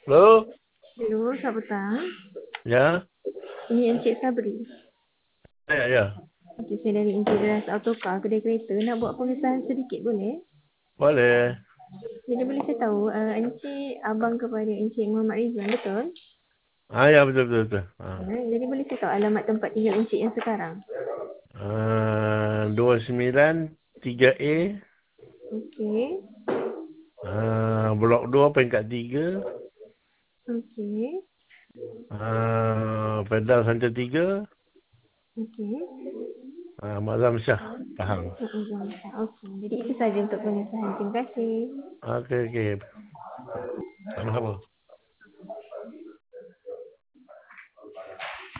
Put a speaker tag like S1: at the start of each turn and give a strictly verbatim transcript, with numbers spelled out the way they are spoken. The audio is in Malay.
S1: Halo?
S2: Hello, selamat petang.
S1: Ya?
S2: Ini Encik Sabri.
S1: Ya, ya.
S2: Okey, saya dari Integrasi Autocar, kedai kereta. Nak buat pengesahan sedikit boleh?
S1: Boleh.
S2: Jadi boleh saya tahu, uh, Encik abang kepada Encik Muhammad Rizwan, betul?
S1: Ah, ya, betul, betul, betul. Ah.
S2: Ya, jadi boleh saya tahu alamat tempat tinggal Encik yang sekarang?
S1: Ah, dua sembilan tiga A,
S2: Okey.
S1: ah, blok dua peringkat tiga,
S2: Okey.
S1: ah, pedal sanca tiga,
S2: Okey.
S1: ah, Mazam Syah, Pahang.
S2: Okey. Jadi itu saja untuk pengesahan. Terima kasih.
S1: Okey, okey. Sama-sama.